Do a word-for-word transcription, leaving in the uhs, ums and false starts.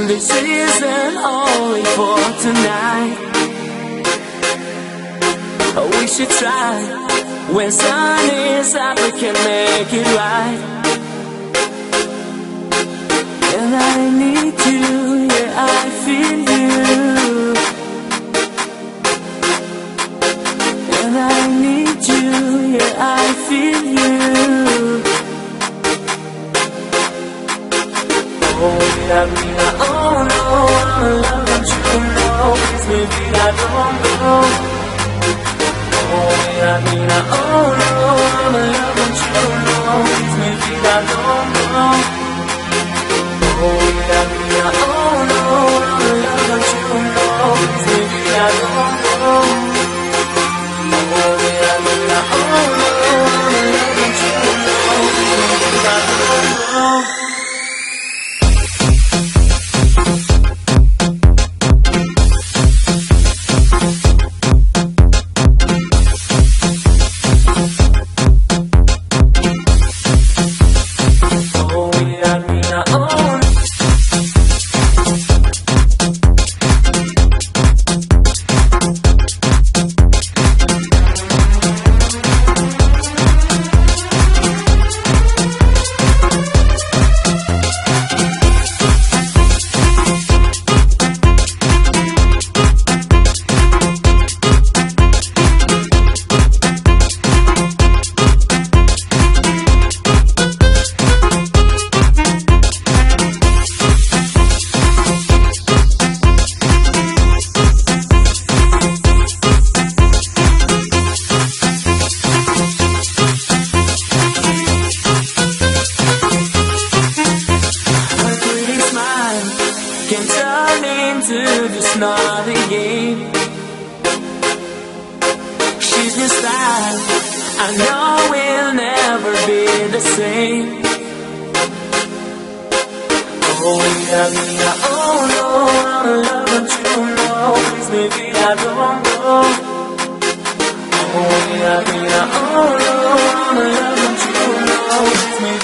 This isn't only for tonight. We should try. When sun is up, we can make it right. And I need you, yeah, I feel you. And I need you, yeah, I feel you. Oh, yeah, Mina, oh no, I'm in love, don't you know? Please, maybe I don't know. Oh, yeah, Mina, oh no, I'm in love, don't you know? Please, maybe I don't know. Oh, yeah, Mina, oh no, I'm in love, don't you know? Please, maybe I don't know. Oh, yeah, Mina, oh no, I'm in love, don't you know? Please, maybe I don't know. Can turn into just another game. She's your style, I know we'll never be the same. Oh yeah, yeah, oh no, I'm in love, don't you know? Please, maybe I don't know. Oh yeah, yeah, oh no, I'm in love, don't you know? Please, maybe